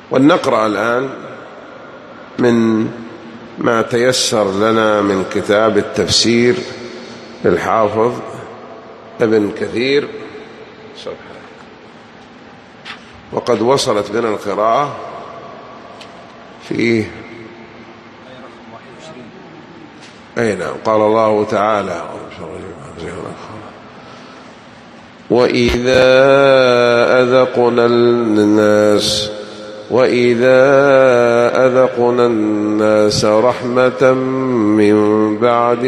ونقرأ الآن من ما تيسر لنا من كتاب التفسير للحافظ ابن كثير وقد وصلت بنا القراءة فيه. أي نعم. قال الله تعالى: وإذا أذقنا الناس رحمة من بعد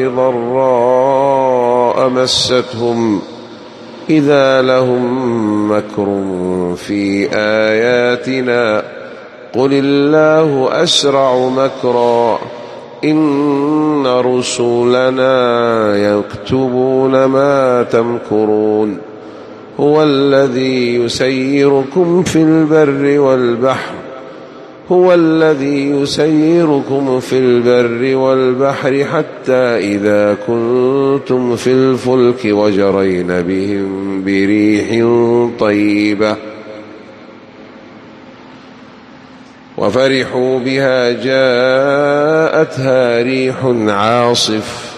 ضراء مستهم إذا لهم مكر في آياتنا قل الله أسرع مكرا إن رسلنا يكتبون ما تمكرون هو الذي يسيركم في البر والبحر حتى إذا كنتم في الفلك وجرين بهم بريح طيبة وفرحوا بها جاءتها ريح عاصف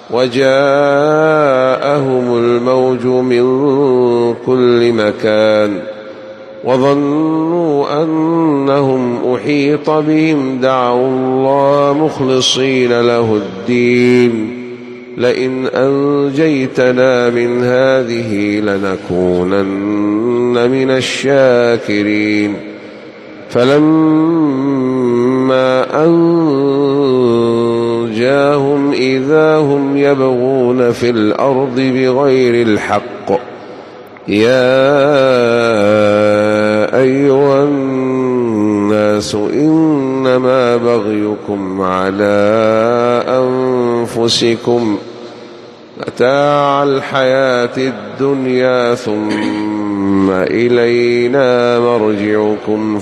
وجاءهم الموج من كل مكان وظنوا أنهم أحيط بهم دعوا الله مخلصين له الدين لئن أنجيتنا من هذه لنكونن من الشاكرين فلما أنجاهم إذا هم يبغون في الأرض بغير الحق يا أيها الناس إنما بغيكم على أنفسكم متاع الحياة الدنيا ثم إلينا مرجعكم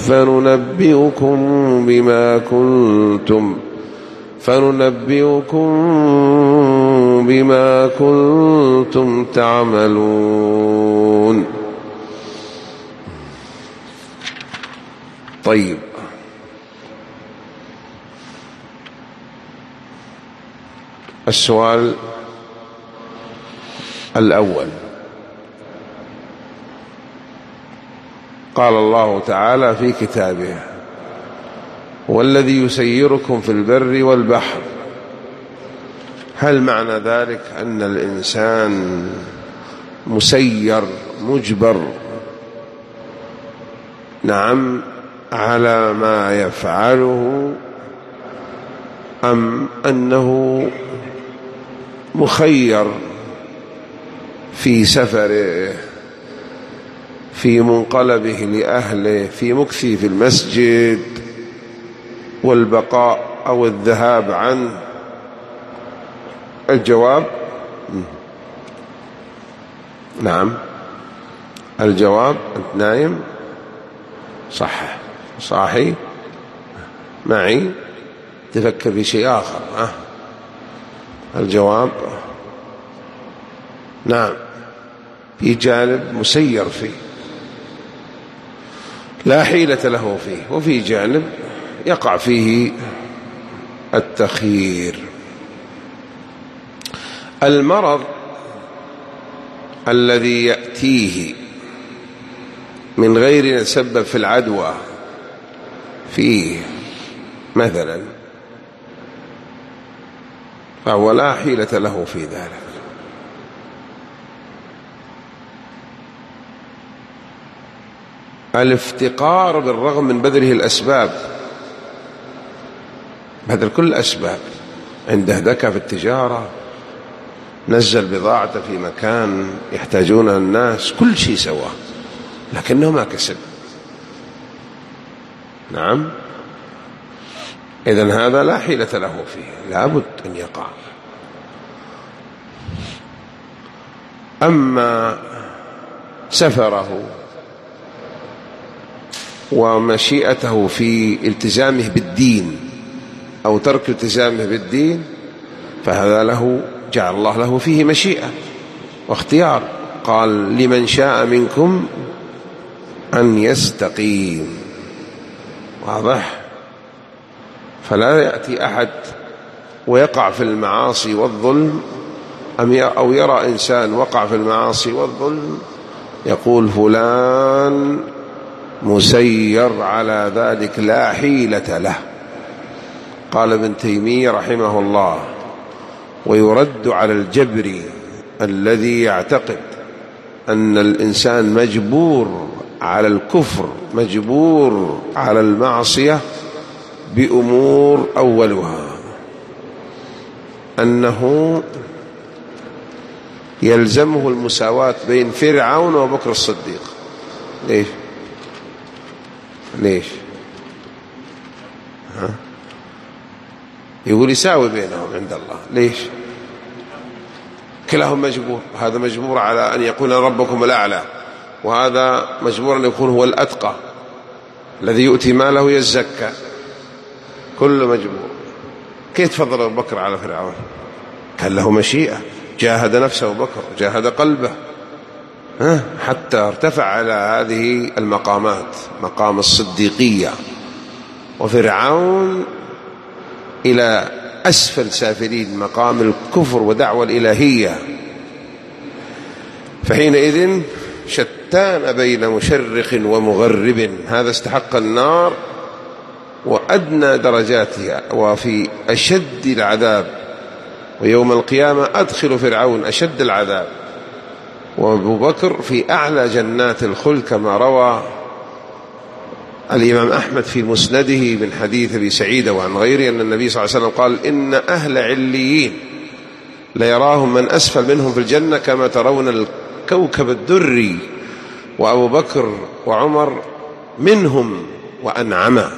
فننبئكم بما كنتم تعملون. طيب، السؤال الأول: قال الله تعالى في كتابه: والذي يسيركم في البر والبحر، هل معنى ذلك أن الإنسان مسير مجبر نعم على ما يفعله، أم أنه مخير في سفره، في منقلبه لأهله، في مكثه في المسجد والبقاء أو الذهاب عنه؟ الجواب نعم. الجواب: أنت نايم؟ صح، صاحي معي، تفكر في شيء آخر. الجواب نعم، في جانب مسير فيه لا حيلة له فيه، وفي جانب يقع فيه التخيير. المرض الذي يأتيه من غير سبب في العدوى فيه مثلا، فهو لا حيلة له في ذلك. الافتقار بالرغم من بذله الأسباب، بذل كل الأسباب، عنده ذكاء في التجارة، نزل بضاعته في مكان يحتاجونها الناس، كل شيء سواه، لكنه ما كسب. نعم، إذن هذا لا حيلة له فيه، لابد أن يقع. أما سفره ومشيئته في التزامه بالدين أو ترك التزامه بالدين، فهذا له جعل الله له فيه مشيئة واختيار. قال: لمن شاء منكم أن يستقيم. واضح؟ فلا يأتي أحد ويقع في المعاصي والظلم أو يرى إنسان وقع في المعاصي والظلم يقول فلان مسير على ذلك لا حيلة له. قال ابن تيمية رحمه الله: ويرد على الجبري الذي يعتقد أن الإنسان مجبور على الكفر مجبور على المعصية بأمور، أولها أنه يلزمه المساواة بين فرعون وبكر الصديق. ليش؟ يقول يساوي بينهم عند الله. ليش؟ كلاهم مجبور، هذا مجبور على أن يكون ربكم الأعلى، وهذا مجبور أن يكون هو الأتقى الذي يؤتي ماله يزكى، كله مجبور. كيف تفضل أبو بكر على فرعون؟ كان له مشيئة، جاهد نفسه أبو بكر، جاهد قلبه حتى ارتفع على هذه المقامات، مقام الصديقية. وفرعون إلى أسفل سافلين، مقام الكفر ودعوة الإلهية. فحينئذ شتان بين مشرق ومغرب، هذا استحق النار وأدنى درجاتها وفي أشد العذاب، ويوم القيامة أدخل فرعون أشد العذاب، وأبو بكر في أعلى جنات الخلد، كما روى الإمام أحمد في مسنده من حديث أبي سعيد وعن غيره أن النبي صلى الله عليه وسلم قال: إن أهل عليين ليراهم من أسفل منهم في الجنة كما ترون الكوكب الدري، وأبو بكر وعمر منهم وأنعما.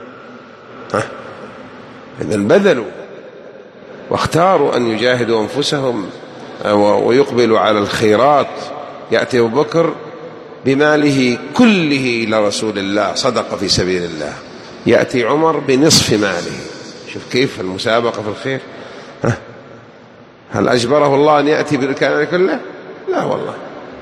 إذن بذلوا واختاروا أن يجاهدوا أنفسهم ويقبلوا على الخيرات. يأتي أبو بكر بماله كله إلى رسول الله، صدق في سبيل الله. يأتي عمر بنصف ماله. شوف كيف المسابقة في الخير. هل أجبره الله أن يأتي بالكلام كله؟ لا والله.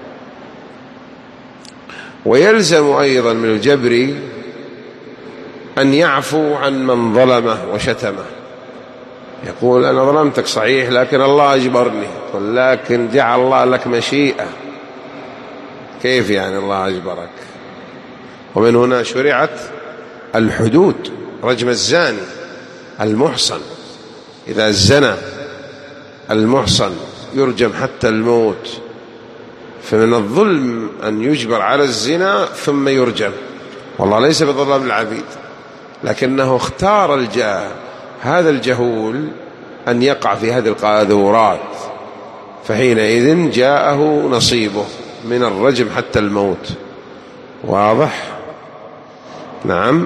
ويلزم أيضا من الجبري أن يعفو عن من ظلمه وشتمه. يقول: أنا ظلمتك صحيح، لكن الله أجبرني. لكن جعل الله لك مشيئة. كيف يعني الله أجبرك؟ ومن هنا شرعت الحدود، رجم الزاني المحصن، إذا زنى المحصن يرجم حتى الموت. فمن الظلم أن يجبر على الزنا ثم يرجم، والله ليس بظلام العبيد، لكنه اختار هذا الجهول أن يقع في هذه القاذورات، فحينئذ جاءه نصيبه من الرجم حتى الموت. واضح؟ نعم.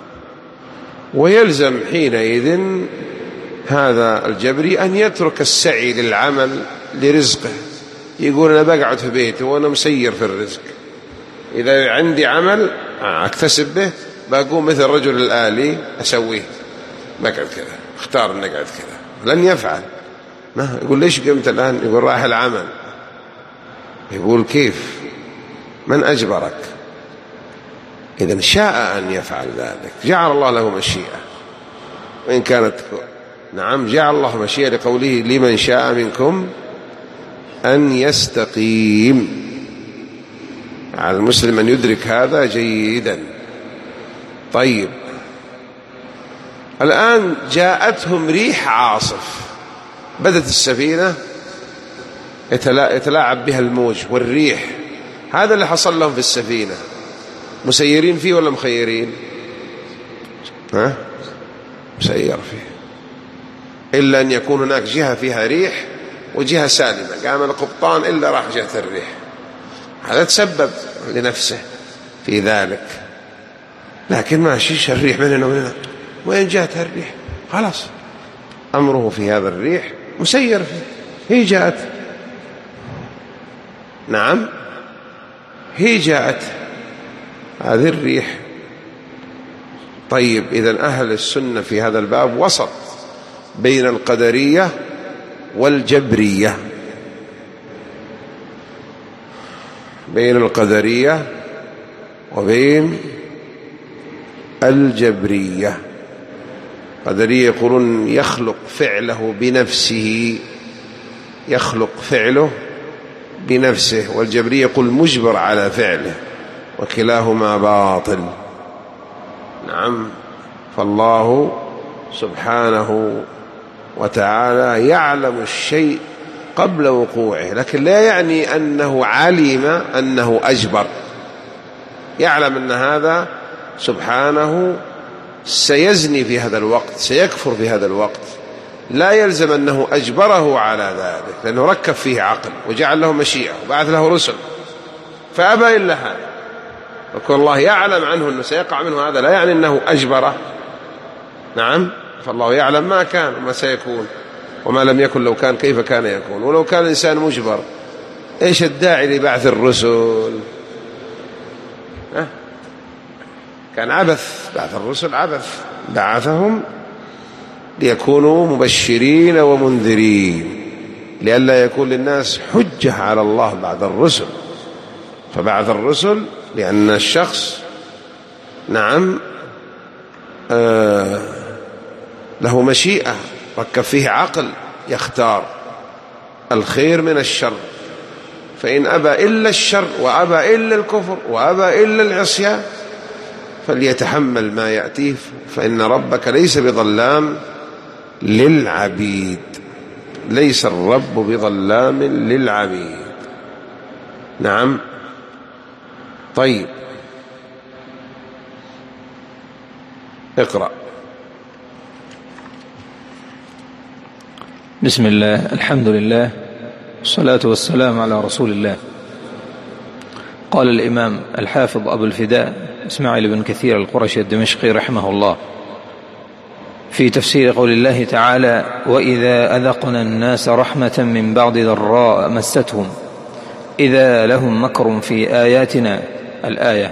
ويلزم حينئذ هذا الجبري أن يترك السعي للعمل لرزقه. يقول: أنا بقعد في بيتي وأنا مسير في الرزق، إذا عندي عمل أكتسب به بقوم مثل الرجل الآلي أسويه، بقعد كذا، اختار أن أقعد كذا. لن يفعل. ما يقول: ليش قمت الآن؟ يقول: راح العمل. يقول: كيف؟ من أجبرك؟ إذن شاء أن يفعل ذلك، جعل الله له مشيئة، وإن كانت نعم جعل الله مشيئة لقوله: لمن شاء منكم أن يستقيم. على المسلم أن يدرك هذا جيدا. طيب، الآن جاءتهم ريح عاصف، بدت السفينة يتلاعب بها الموج والريح. هذا اللي حصل لهم في السفينة. مسيرين فيه ولا مخيرين؟ مسير فيه، إلا أن يكون هناك جهة فيها ريح وجهة سالمة. قام القبطان إلا راح جهة الريح، هذا تسبب لنفسه في ذلك. لكن ماشي الريح من هنا ومن هنا، وين جاءت الريح؟ خلاص أمره في هذا الريح، مسير فيه. هي جاءت، نعم هي جاءت هذه الريح. طيب، إذن أهل السنة في هذا الباب وسط بين القدرية والجبرية، بين القدرية وبين الجبرية. قدرية يقولون يخلق فعله بنفسه، يخلق فعله بنفسه، والجبرية يقول مجبر على فعله، وكلاهما باطل. نعم. فالله سبحانه وتعالى يعلم الشيء قبل وقوعه، لكن لا يعني أنه علم أنه أجبر. يعلم أن هذا سبحانه سيزني في هذا الوقت، سيكفر في هذا الوقت، لا يلزم أنه أجبره على ذلك، لأنه ركب فيه عقل وجعل له مشيئة وبعث له رسل فأبى إلا هذا. وكون الله يعلم عنه أنه سيقع منه هذا لا يعني أنه أجبره. نعم. فالله يعلم ما كان وما سيكون، وما لم يكن لو كان كيف كان يكون. ولو كان الإنسان مجبر إيش الداعي لبعث الرسل؟ كان عبث، بعث الرسل عبث، بعثهم ليكونوا مبشرين ومنذرين، لئلا يكون للناس حجة على الله بعد الرسل. فبعث الرسل لأن الشخص نعم له مشيئة، ركب فيه عقل، يختار الخير من الشر، فإن أبى إلا الشر وأبى إلا الكفر وأبى إلا العصيان فليتحمل ما يأتيه، فإن ربك ليس بظلام للعبيد، ليس الرب بظلام للعبيد. نعم. طيب اقرأ. بسم الله، الحمد لله، والصلاة والسلام على رسول الله. قال الإمام الحافظ أبو الفداء إسماعيل بن كثير القرشي الدمشقي رحمه الله في تفسير قول الله تعالى: وإذا أذقنا الناس رحمة من بعد ضراء مستهم إذا لهم مكر في آياتنا، الآية.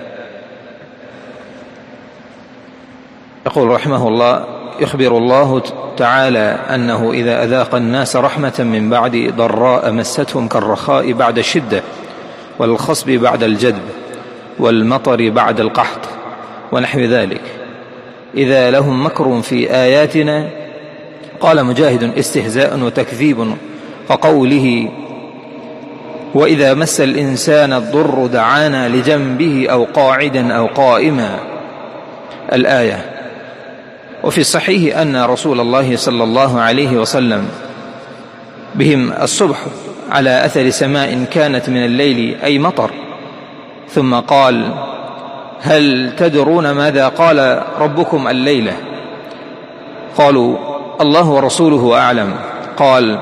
يقول رحمه الله: يخبر الله تعالى أنه إذا أذاق الناس رحمة من بعد ضراء مستهم كالرخاء بعد الشدة، والخصب بعد الجدب، والمطر بعد القحط، ونحو ذلك، إذا لهم مكر في آياتنا. قال مجاهد: استهزاء وتكذيب، وقوله: وإذا مس الإنسان الضر دعانا لجنبه أو قاعدا أو قائما، الآية. وفي الصحيح أن رسول الله صلى الله عليه وسلم بهم الصبح على أثر سماء كانت من الليل أي مطر، ثم قال: هل تدرون ماذا قال ربكم الليلة؟ قالوا: الله ورسوله أعلم. قال: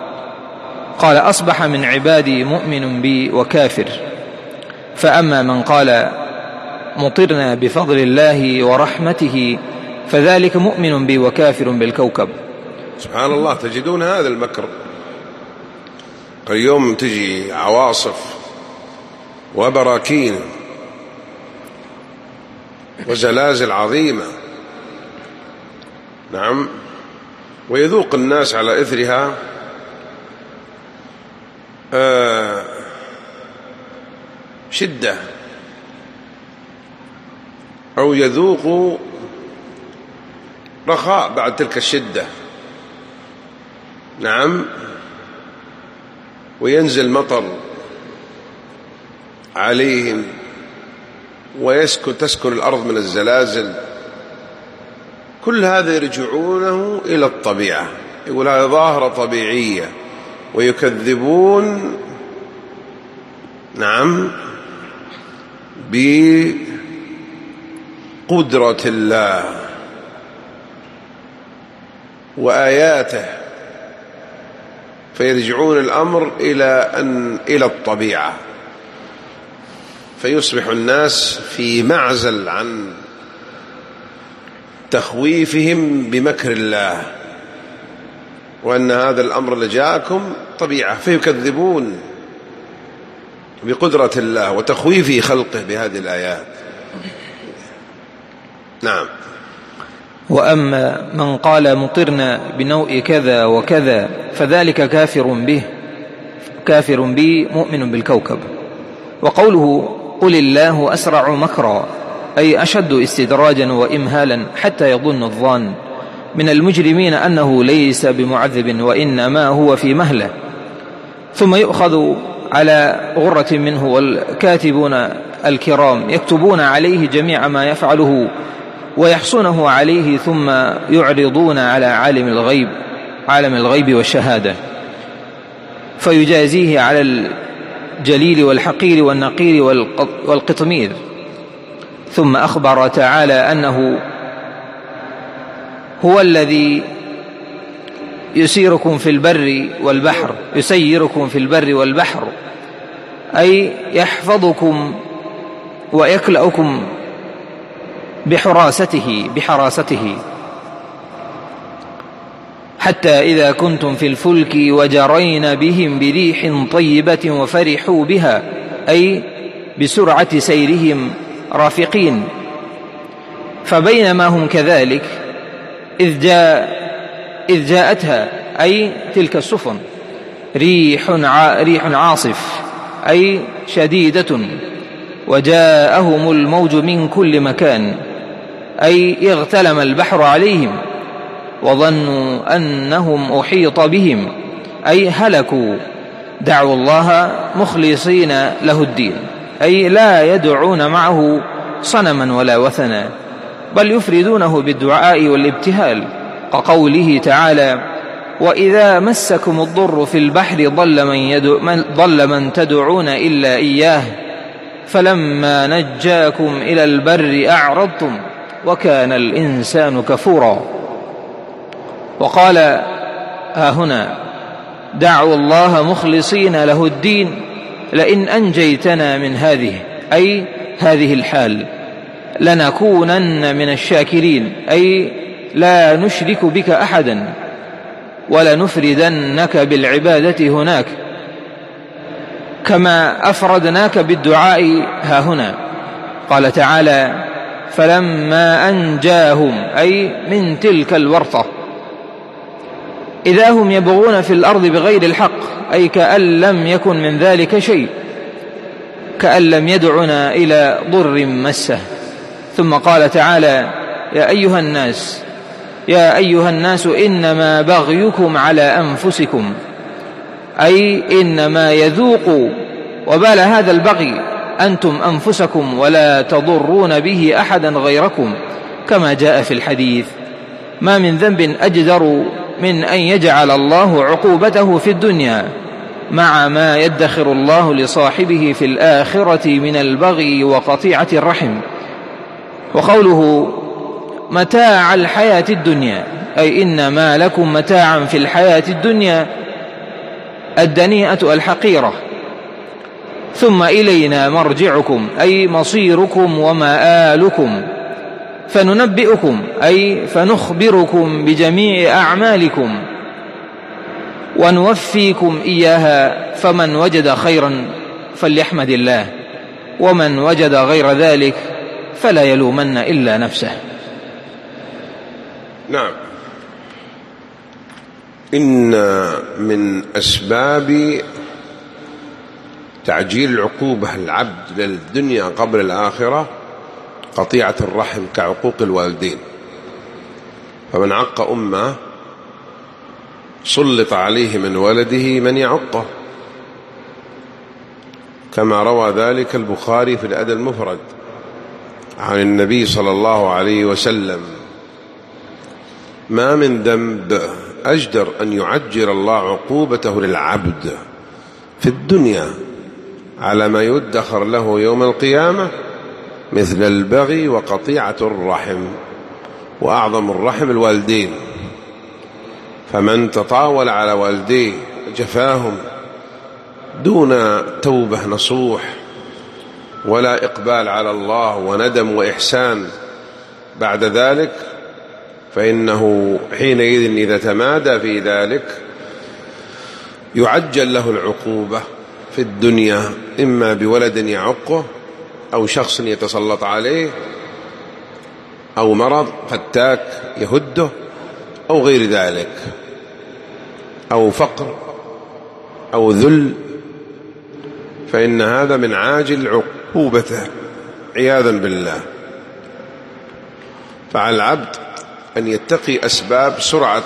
أصبح من عبادي مؤمن بي وكافر، فأما من قال مطرنا بفضل الله ورحمته فذلك مؤمن بي وكافر بالكوكب. سبحان الله. تجدون هذا المكر. اليوم تجي عواصف وبراكين وزلازل عظيمة، نعم، ويذوق الناس على إثرها شدة، أو يذوق رخاء بعد تلك الشدة. نعم. وينزل مطر عليهم تسكن الأرض من الزلازل. كل هذا يرجعونه إلى الطبيعة، يقول هذا ظاهرة طبيعية، ويكذبون نعم بقدرة الله وآياته، فيرجعون الأمر إلى الطبيعة، فيصبح الناس في معزل عن تخويفهم بمكر الله، وأن هذا الأمر اللي جاءكم طبيعة، فيكذبون بقدرة الله وتخويف خلقه بهذه الآيات. نعم. وأما من قال مطرنا بنوء كذا وكذا فذلك كافر بي مؤمن بالكوكب. وقوله: قل الله أسرع مكرا، أي أشد استدراجا وإمهالا، حتى يظن الظان من المجرمين أنه ليس بمعذب وإنما هو في مهلة، ثم يؤخذ على غرة منه، والكاتبون الكرام يكتبون عليه جميع ما يفعله ويحصونه عليه، ثم يعرضون على عالم الغيب والشهادة فيجازيه على الجليل والحقير والنقير والقطمير. ثم أخبر تعالى أنه هو الذي يسيركم في البر والبحر، أي يحفظكم ويكلأكم بحراسته حتى إذا كنتم في الفلك وجرين بهم بريح طيبة وفرحوا بها، أي بسرعة سيرهم رافقين. فبينما هم كذلك إذ جاءتها، أي تلك السفن، ريح عاصف، أي شديدة، وجاءهم الموج من كل مكان، أي اغتلم البحر عليهم وظنوا أنهم أحيط بهم، أي هلكوا. دعوا الله مخلصين له الدين، أي لا يدعون معه صنما ولا وثنا، بل يفردونه بالدعاء والابتهال، كقوله تعالى: وإذا مسكم الضر في البحر ضل من تدعون إلا إياه فلما نجاكم إلى البر أعرضتم وكان الإنسان كفورا. وقال هنا: دعوا الله مخلصين له الدين لئن أنجيتنا من هذه الحال لنكونن من الشاكرين، أي لا نشرك بك أحدا ولنفردنك بالعبادة هناك كما أفردناك بالدعاء هاهنا. قال تعالى: فلما أنجاهم، أي من تلك الورطة، إذا هم يبغون في الأرض بغير الحق، أي كأن لم يكن من ذلك شيء، كأن لم يدعنا إلى ضر مسه. ثم قال تعالى: يا أيها الناس إنما بغيكم على أنفسكم، أي إنما يذوق وبال هذا البغي أنتم أنفسكم ولا تضرون به أحدا غيركم، كما جاء في الحديث: ما من ذنب أجدر من أن يجعل الله عقوبته في الدنيا مع ما يدخر الله لصاحبه في الآخرة من البغي وقطيعة الرحم. وقوله متاع الحياة الدنيا، أي إنما لكم متاعا في الحياة الدنيا الدنيئة الحقيرة، ثم إلينا مرجعكم، أي مصيركم ومآلكم، فننبئكم، أي فنخبركم بجميع أعمالكم ونوفيكم إياها، فمن وجد خيرا فليحمد الله، ومن وجد غير ذلك فلا يلومن إلا نفسه. نعم. إن من أسباب تعجيل العقوبة العبد للدنيا قبل الآخرة قطيعة الرحم كعقوق الوالدين، فمن عق أمه سلط عليه من ولده من يعقه، كما روى ذلك البخاري في الأدب المفرد عن النبي صلى الله عليه وسلم: ما من ذنب أجدر أن يعجل الله عقوبته للعبد في الدنيا على ما يدخر له يوم القيامة مثل البغي وقطيعة الرحم، وأعظم الرحم الوالدين. فمن تطاول على والديه جفاهم دون توبة نصوح ولا إقبال على الله وندم وإحسان بعد ذلك، فإنه حينئذ إذا تمادى في ذلك يعجل له العقوبة في الدنيا، إما بولد يعقه، أو شخص يتسلط عليه، أو مرض فتاك يهده، أو غير ذلك، أو فقر أو ذل، فإن هذا من عاجل عقوبته عياذا بالله. فعلى العبد أن يتقي أسباب سرعة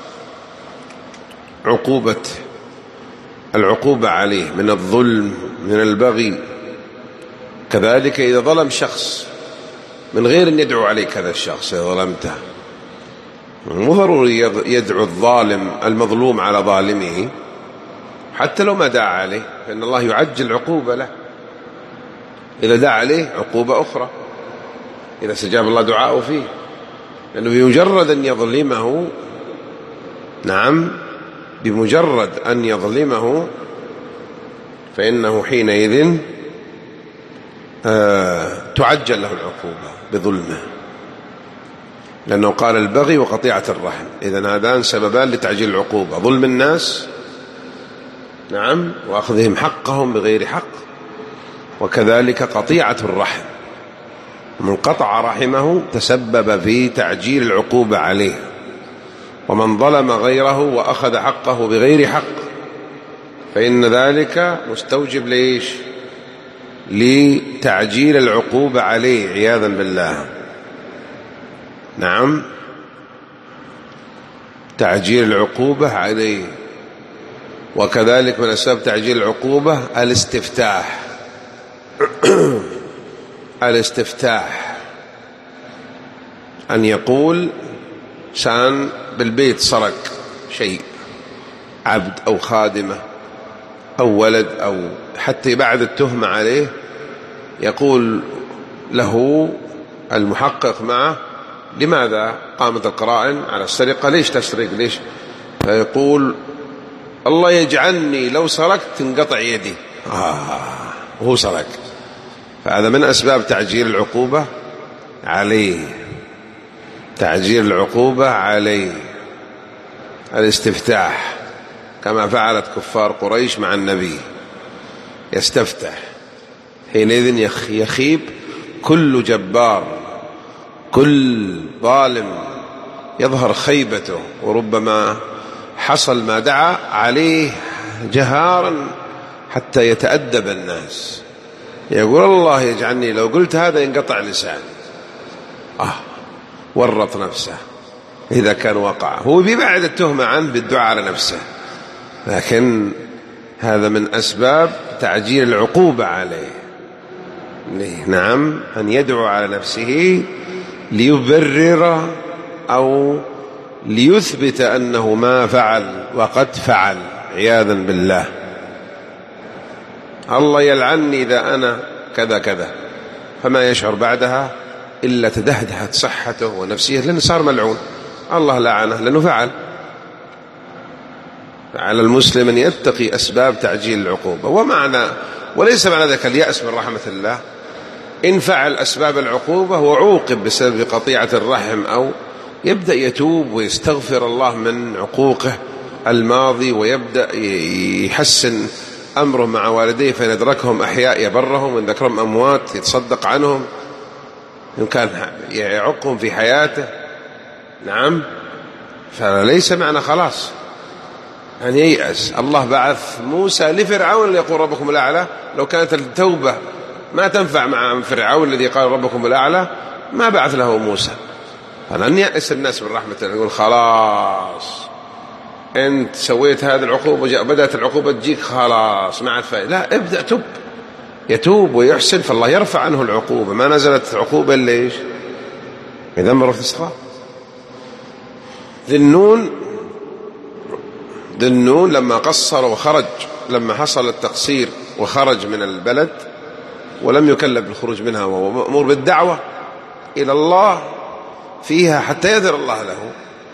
العقوبة عليه من الظلم، من البغي. كذلك إذا ظلم شخص من غير أن يدعو عليك هذا الشخص، إذا ظلمته مو ضروري يدعو الظالم المظلوم على ظالمه حتى لو ما دعا عليه، فإن الله يعجل عقوبة له إذا دعا عليه عقوبة أخرى إذا استجاب الله دعاءه فيه، لأنه بمجرد أن يظلمه، نعم، بمجرد أن يظلمه فإنه حينئذ تعجل له العقوبة بظلمه، لأنه قال البغي وقطيعة الرحم، إذن هذان سببان لتعجيل العقوبة: ظلم الناس، نعم، وأخذهم حقهم بغير حق، وكذلك قطيعة الرحم. من قطع رحمه تسبب في تعجيل العقوبة عليه، ومن ظلم غيره وأخذ حقه بغير حق فإن ذلك مستوجب ليش؟ لتعجيل العقوبة عليه عياذا بالله. نعم، تعجيل العقوبة عليه. وكذلك من أسباب تعجيل العقوبة الاستفتاح. الاستفتاح أن يقول إنسان بالبيت سرق شيء، عبد أو خادمة أو ولد، أو حتى بعد التهمة عليه يقول له المحقق معه: لماذا قامت القرائن على السرقة؟ ليش تسرق؟ ليش؟ فيقول: الله يجعلني لو سرقت تنقطع يدي. وهو سرق. فهذا من أسباب تعجيل العقوبة عليه. تعجيل العقوبة عليه الاستفتاح، كما فعلت كفار قريش مع النبي، يستفتح. حينئذ يخيب كل جبار، كل ظالم يظهر خيبته، وربما حصل ما دعا عليه جهارا حتى يتأدب الناس. يقول: الله يجعلني لو قلت هذا ينقطع لساني. ورط نفسه إذا كان وقع، هو بيبعد التهمة عنه بالدعاء على نفسه، لكن هذا من أسباب تعجيل العقوبة عليه. نعم، أن يدعو على نفسه ليبرر أو ليثبت أنه ما فعل وقد فعل عياذا بالله. الله يلعني إذا أنا كذا كذا، فما يشعر بعدها إلا تدهدهت صحته ونفسيه، لأنه صار ملعون، الله لعنه لأنه فعل. فعلى المسلم أن يتقي أسباب تعجيل العقوبة، وليس معنى ذلك اليأس من رحمة الله. إن فعل أسباب العقوبة وعوقب بسبب قطيعة الرحم، أو يبدأ يتوب ويستغفر الله من عقوقه الماضي، ويبدأ يحسن أمره مع والديه، فإن أدركهم أحياء يبرهم، وإن ذكرهم أموات يتصدق عنهم، إن كان يعقهم في حياته. نعم، فليس معنى خلاص أن ييأس. الله بعث موسى لفرعون ليقول ربكم الأعلى، لو كانت التوبة ما تنفع مع فرعون الذي قال ربكم الأعلى ما بعث له موسى. فلن يأس الناس من رحمة الله، يقول خلاص أنت سويت هذه العقوبة، بدأت العقوبة تجيك، خلاص ما عاد فائدة. لا، ابدأ تب، يتوب ويحسن، فالله يرفع عنه العقوبة. ما نزلت عقوبة إلا إيش؟ إذا مرة استغفار. ذي النون لما قصر وخرج، لما حصل التقصير وخرج من البلد ولم يكلف بالخروج منها، وهو مأمور بالدعوة إلى الله فيها حتى يذر الله له،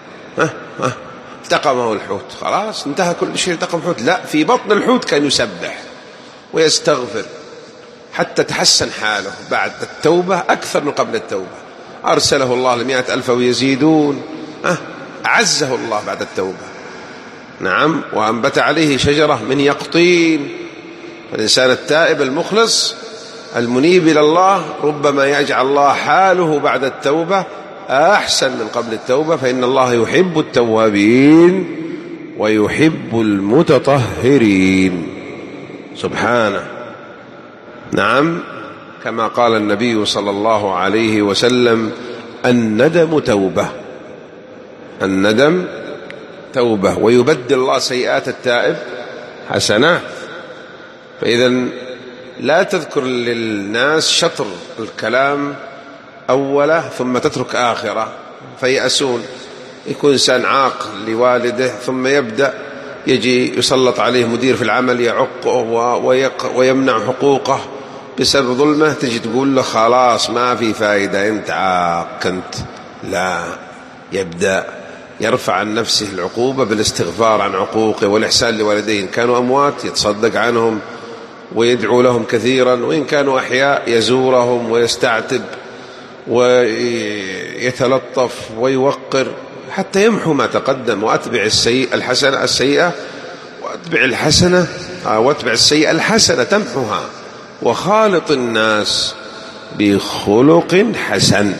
التقمه الحوت، خلاص انتهى كل شيء، التقم الحوت. لا، في بطن الحوت كان يسبح ويستغفر حتى تحسن حاله بعد التوبة أكثر من قبل التوبة. أرسله الله ل100,000 ويزيدون، أعزه الله بعد التوبة. نعم، وأنبت عليه شجرة من يقطين. الإنسان التائب المخلص المنيب إلى الله ربما يجعل الله حاله بعد التوبة أحسن من قبل التوبة، فإن الله يحب التوابين ويحب المتطهرين سبحانه. نعم، كما قال النبي صلى الله عليه وسلم: الندم توبة، الندم توبة، ويبدل الله سيئات التائب حسنات. فإذا لا تذكر للناس شطر الكلام أوله ثم تترك آخره فيأسون. يكون إنسان عاق لوالده ثم يبدأ يجي يسلط عليه مدير في العمل يعقه ويمنع حقوقه بسبب ظلمه، تجي تقول له خلاص ما في فائدة أنت عاق أنت. لا، يبدأ يرفع عن نفسه العقوبة بالاستغفار عن عقوقه والإحسان لوالديه. إن كانوا أموات يتصدق عنهم ويدعو لهم كثيرا، وإن كانوا أحياء يزورهم ويستعتب ويتلطف ويوقر حتى يمحو ما تقدم. وأتبع السيئة وأتبع السيئة الحسنة تمحوها، وخالط الناس بخلق حسن.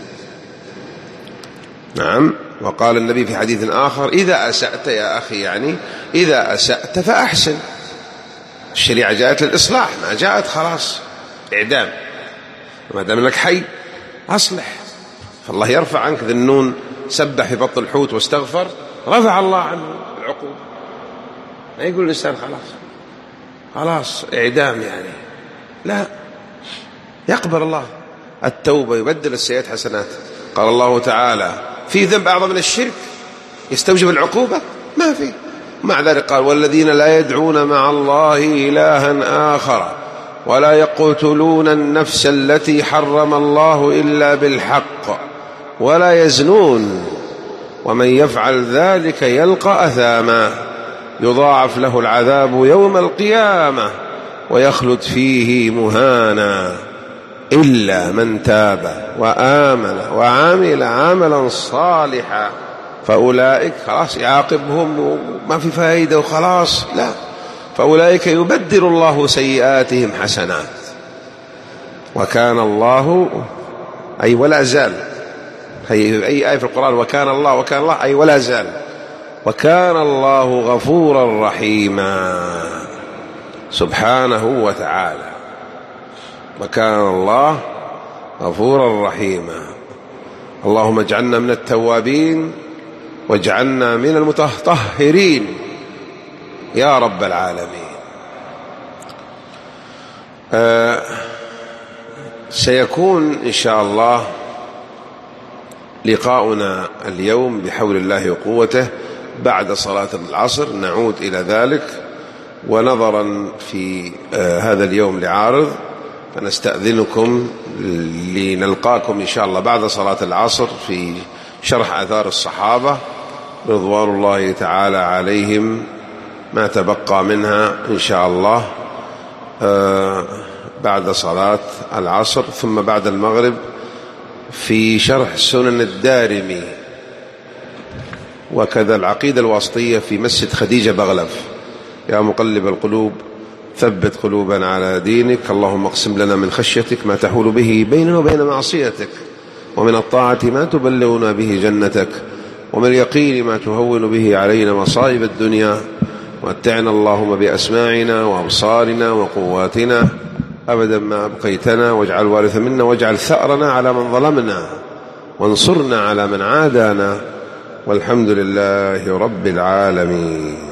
نعم. وقال النبي في حديث آخر: إذا أسأت يا أخي، يعني إذا أسأت فأحسن. الشريعة جاءت للإصلاح، ما جاءت خلاص إعدام. ما دام لك حي أصلح، فالله يرفع عنك ذنون سبح في بطن الحوت واستغفر، رفع الله عنه العقوبة. ما يقول الإنسان خلاص إعدام يعني، لا، يقبل الله التوبة، يبدل السيئات حسنات. قال الله تعالى: في ذنب أعظم من الشرك يستوجب العقوبة؟ ما في. مع ذلك قال: والذين لا يدعون مع الله إلها آخر ولا يقتلون النفس التي حرم الله إلا بالحق ولا يزنون ومن يفعل ذلك يلقى أثاما يضاعف له العذاب يوم القيامة ويخلد فيه مهانا إلا من تاب وآمن وعمل عملا صالحا فأولئك، خلاص يعاقبهم وما في فائدة وخلاص، لا، فأولئك يبدل الله سيئاتهم حسنات وكان الله، أي ولا زال، أي آية في القرآن وكان الله أي ولا زال، وكان الله غفورا رحيما سبحانه وتعالى. وكان الله غفورا رحيما. اللهم اجعلنا من التوابين واجعلنا من المتطهرين يا رب العالمين. سيكون إن شاء الله لقاؤنا اليوم بحول الله وقوته بعد صلاة العصر، نعود إلى ذلك. ونظرا في هذا اليوم لعارض، فنستأذنكم لنلقاكم إن شاء الله بعد صلاة العصر في شرح آثار الصحابة رضوان الله تعالى عليهم ما تبقى منها إن شاء الله بعد صلاة العصر، ثم بعد المغرب في شرح سنن الدارمي، وكذا العقيدة الواسطية في مسجد خديجة بغلف. يا مقلب القلوب ثبت قلوبنا على دينك. اللهم اقسم لنا من خشيتك ما تحول به بيننا وبين معصيتك، ومن الطاعة ما تبلغنا به جنتك، ومن اليقين ما تهون به علينا مصائب الدنيا. ومتعنا اللهم بأسماعنا وأبصارنا وقواتنا أبدا ما أبقيتنا، واجعل وارث منا، واجعل ثأرنا على من ظلمنا، وانصرنا على من عادانا، والحمد لله رب العالمين.